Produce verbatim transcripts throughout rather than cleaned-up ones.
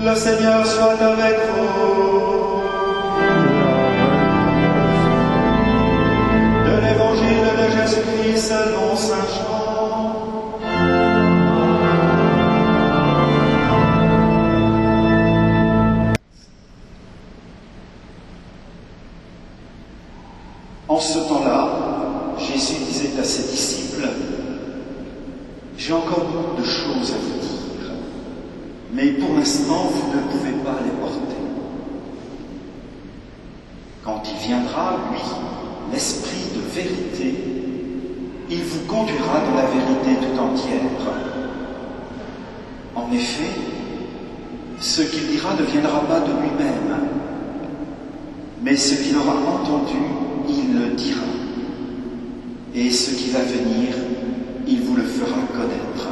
Le Seigneur soit avec vous. De l'Évangile de Jésus-Christ selon saint Jean. En ce temps-là, Jésus disait à ses disciples: « J'ai encore beaucoup de choses à vous dire, mais pour l'instant, vous ne pouvez pas les porter. Quand il viendra, lui, l'Esprit de vérité, il vous conduira dans la vérité tout entière. En effet, ce qu'il dira ne viendra pas de lui-même, mais ce qu'il aura entendu, il le dira. Et ce qui va venir, il vous le fera connaître.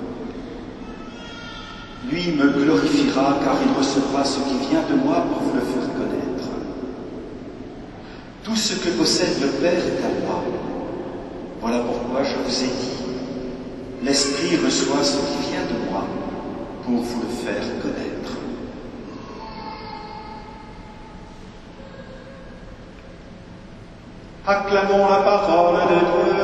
Lui me glorifiera, car il recevra ce qui vient de moi pour vous le faire connaître. Tout ce que possède le Père est à moi. Voilà pourquoi je vous ai dit, l'Esprit reçoit ce qui vient de moi pour vous le faire connaître. » Acclamons la parole de Dieu.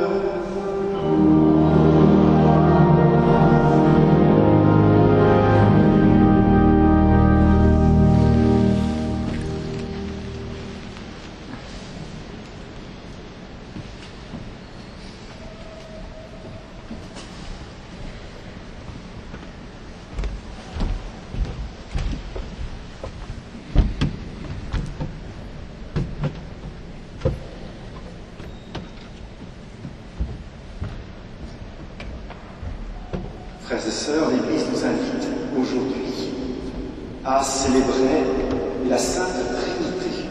Frères et sœurs, l'Église nous invite aujourd'hui à célébrer la Sainte Trinité.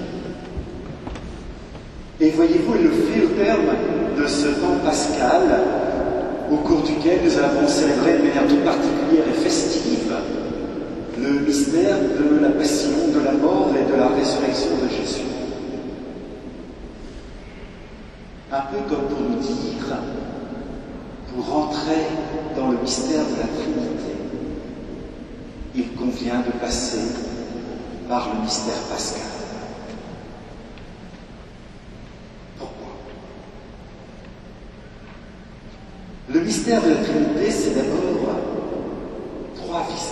Et voyez-vous, elle le fait au terme de ce temps pascal, au cours duquel nous avons célébré de manière toute particulière et festive le mystère de la passion, de la mort et de la résurrection de Jésus. Un peu comme pour nous dire, pour entrer dans le mystère de la Trinité, il convient de passer par le mystère pascal. Pourquoi? Le mystère de la Trinité, c'est d'abord trois visages.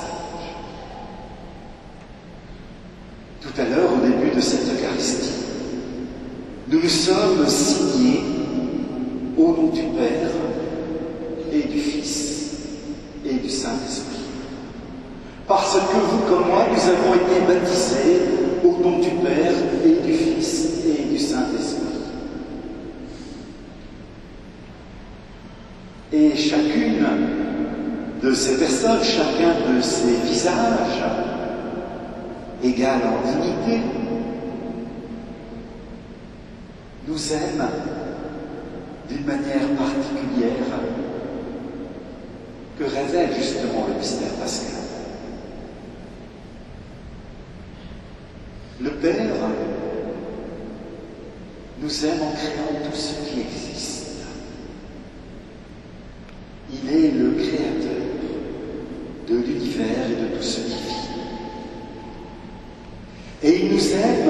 Tout à l'heure, au début de cette Eucharistie, nous nous sommes signés au nom du Père et du Fils et du Saint-Esprit. Parce que vous comme moi, nous avons été baptisés au nom du Père et du Fils et du Saint-Esprit. Et chacune de ces personnes, chacun de ces visages, égal en dignité, nous aime d'une manière particulière que révèle justement le mystère pascal. Le Père nous aime en créant tout ce qui existe. Il est le créateur de l'univers et de tout ce qui vit. Et il nous aime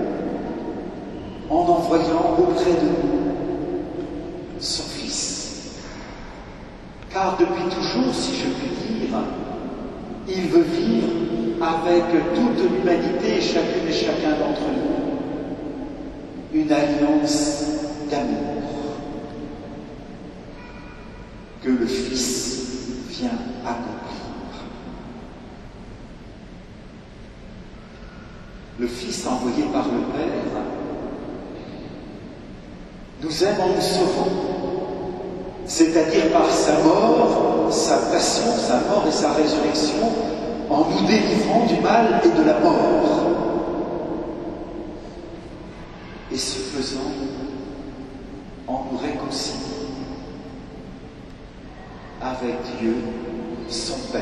en envoyant auprès de nous son Fils. Car depuis toujours, si je puis dire, il veut vivre avec toute l'humanité, chacune et chacun d'entre nous, une alliance d'amour que le Fils vient accomplir. Le Fils envoyé par le Père nous aime en nous sauvant, c'est-à-dire par sa mort, sa passion, sa mort et sa résurrection, en nous délivrant du mal et de la mort. Et ce faisant, en nous réconciliant avec Dieu, son Père,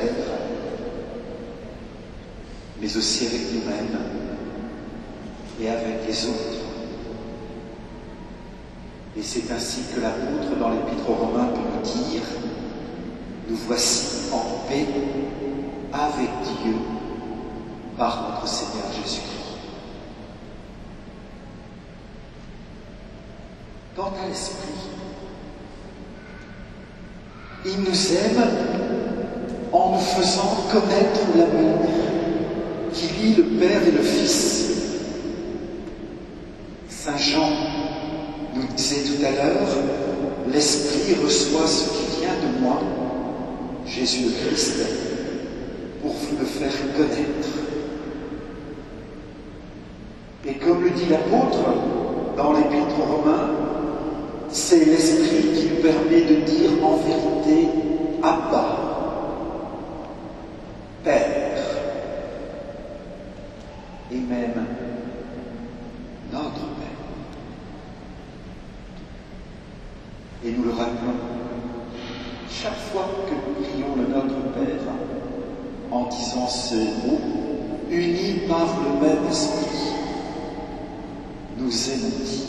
mais aussi avec nous-mêmes et avec les autres. Et c'est ainsi que l'apôtre, dans l'Épître aux Romains, peut nous dire: nous voici en paix avec Dieu par notre Seigneur Jésus-Christ. Quant à l'Esprit, il nous aime en nous faisant connaître l'amour qui lie le Père et le Fils. Saint Jean nous disait tout à l'heure, l'Esprit reçoit ce qui vient de moi, Jésus le Christ, pour vous le faire connaître. Et comme le dit l'apôtre dans l'Épître aux Romains, c'est l'Esprit qui nous permet de dire en vérité Abba, Père, et même notre Père. Et nous le rappelons chaque fois que nous prions le Notre Père en disant ces mots, unis par le même Esprit, nous aimons dire.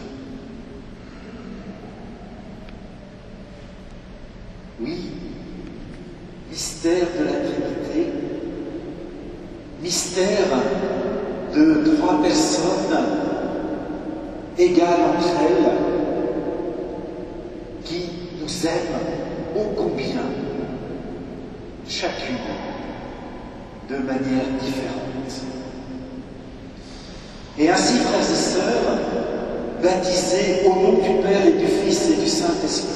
Oui, mystère de la Trinité, mystère de trois personnes égales entre elles, qui nous aiment ô combien, chacune de manière différente. Et ainsi, frères et sœurs, baptisés au nom du Père et du Fils et du Saint-Esprit,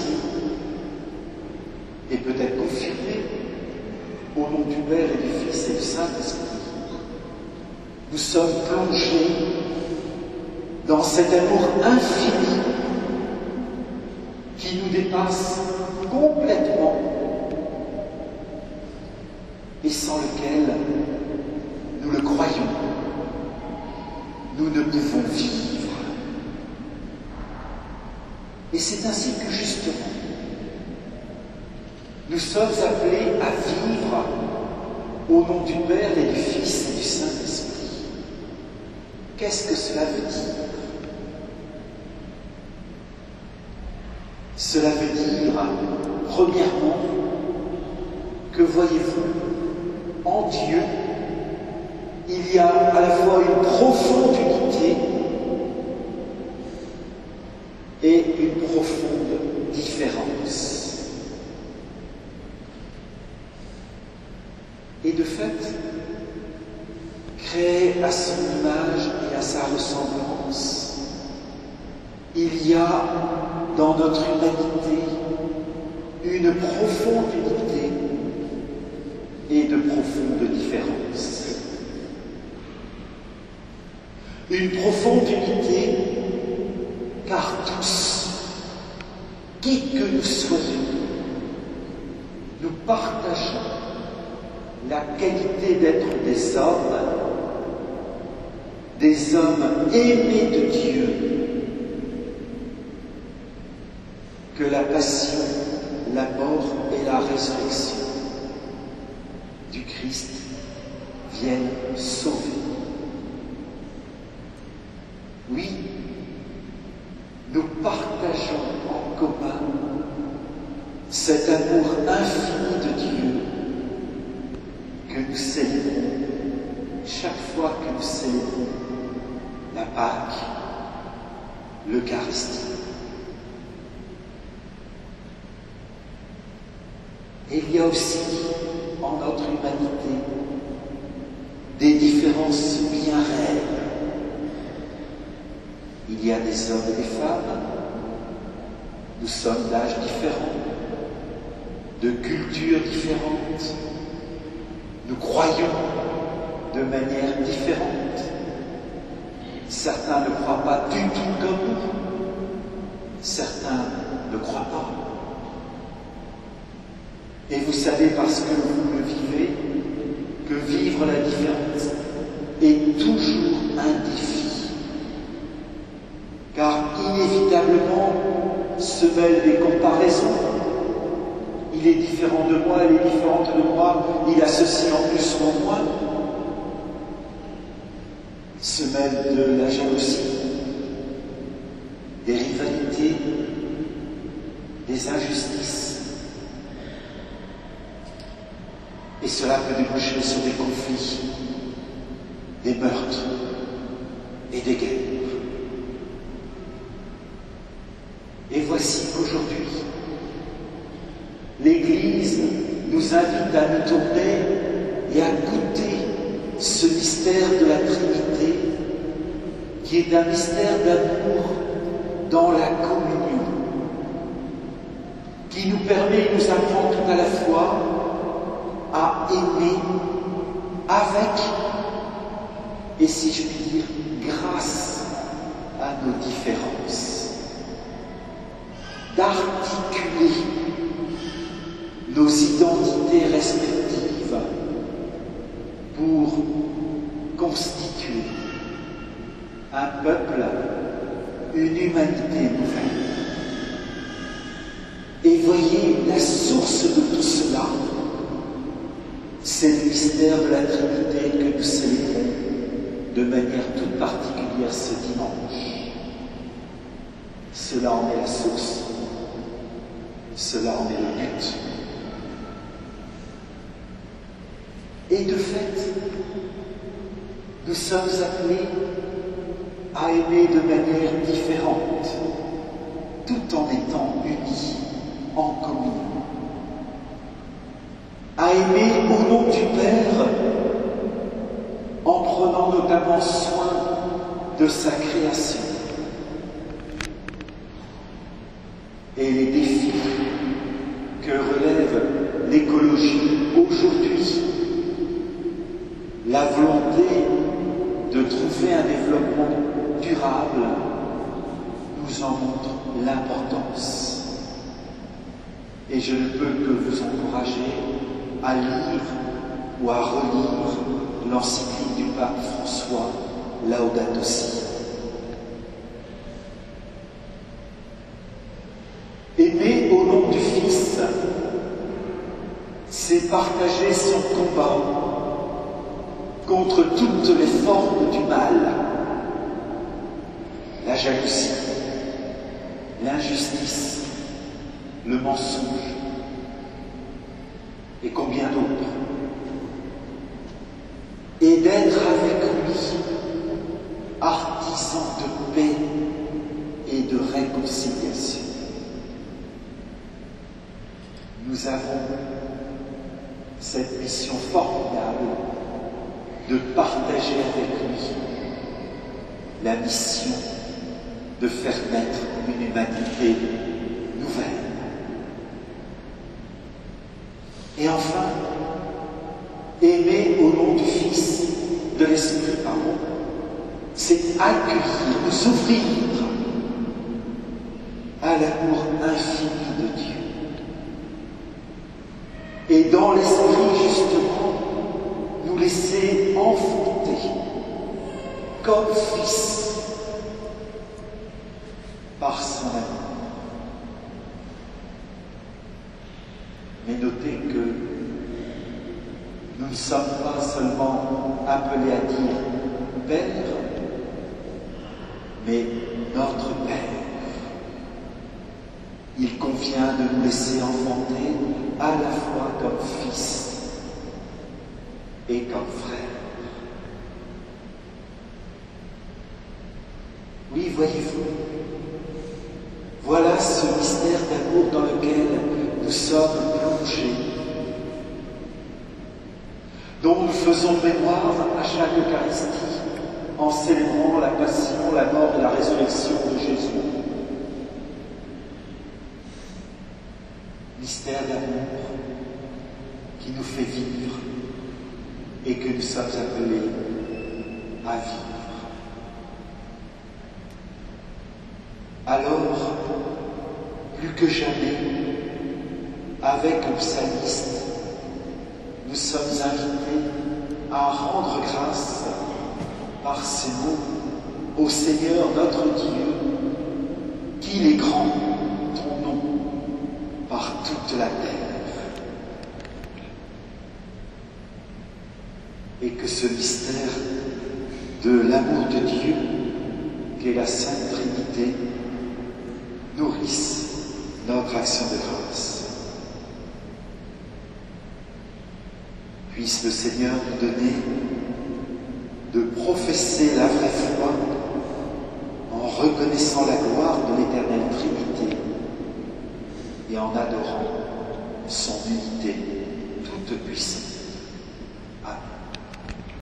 et peut-être confirmés au nom du Père et du Fils et du Saint-Esprit, nous sommes plongés dans cet amour infini qui nous dépasse complètement et sans lequel, nous le croyons, nous ne pouvons vivre. Et c'est ainsi que justement, nous sommes appelés à vivre au nom du Père et du Fils et du Saint-Esprit. Qu'est-ce que cela veut dire? Cela veut dire, premièrement, que voyez-vous, en Dieu, il y a à la fois une profonde unité et une profonde différence. Et de fait, créé à son image et à sa ressemblance, il y a dans notre humanité une profonde unité et de profondes différences. Une profonde unité, car tous, qui que nous soyons, nous partageons la qualité d'être des hommes, des hommes aimés de Dieu, que la passion, la mort et la résurrection du Christ viennent sauver. Oui, nous partageons en commun cet amour infini de Dieu que nous célébrons chaque fois que nous célébrons la Pâque, l'Eucharistie. Et il y a aussi en notre humanité des différences bien réelles. Il y a des hommes et des femmes, nous sommes d'âges différents, de cultures différentes, nous croyons de manière différente. Certains ne croient pas du tout comme nous, certains ne croient pas. Et vous savez, parce que vous le vivez, que vivre la différence est toujours un défi. Car inévitablement se mêlent des comparaisons. Il est différent de moi, elle est différente de moi, il a ceci en plus ou en moins. Se mêle de la jalousie, des rivalités, des injustices. Et cela peut déboucher sur des conflits des meurtres et des guerres. Et voici qu'aujourd'hui, l'Église nous invite à nous tourner et à goûter ce mystère de la Trinité, qui est un mystère d'amour dans la communion, qui nous permet, nous apprend tout à la fois à aimer avec, et si je puis dire, grâce à nos différences, d'articuler nos identités respectives pour constituer un peuple, une humanité nouvelle. Et voyez, la source de tout cela, c'est le mystère de la Trinité que nous célébrons de manière toute particulière ce dimanche. Cela en est la source, cela en est le but. Et de fait, nous sommes appelés à aimer de manière différente, tout en étant unis, en communion. À aimer au nom du Père, en prenant notamment soin de sa création. Et les défis que relève l'écologie aujourd'hui, la volonté de trouver un développement durable, nous en montre l'importance. Et je ne peux que vous encourager à lire ou à relire l'encyclique du pape François, Laudato Si. Aimer au nom du Fils, c'est partager son combat contre toutes les formes du mal, la jalousie, l'injustice, le mensonge et combien d'autres, et d'être avec lui artisan de paix et de réconciliation. Nous avons cette mission formidable de partager avec lui la mission de faire naître une humanité nouvelle. Et enfin, aimer au nom du Fils, de l'Esprit, pardon, c'est accueillir, nous ouvrir à l'amour infini de Dieu. Et dans l'Esprit, justement, nous laisser enfanter comme fils par son amour. Mais notez que nous ne sommes pas seulement appelés à dire Père, mais notre Père. Il convient de nous laisser enfanter à la fois comme fils et comme frère. Oui, voyez-vous, voilà ce mystère d'amour dans lequel nous sommes plongés, dont nous faisons mémoire à chaque Eucharistie en célébrant la passion, la mort et la résurrection de Jésus. Mystère d'amour qui nous fait vivre et que nous sommes appelés à vivre. Alors, plus que jamais, avec le psalmiste, nous sommes invités à rendre grâce par ces mots au Seigneur notre Dieu, qu'il est grand, ton nom, par toute la terre. Et que ce mystère de l'amour de Dieu, qu'est la Sainte Trinité, nourrisse notre action de grâce. Puisse le Seigneur nous donner de professer la vraie foi en reconnaissant la gloire de l'éternelle Trinité et en adorant son unité toute puissante. Amen.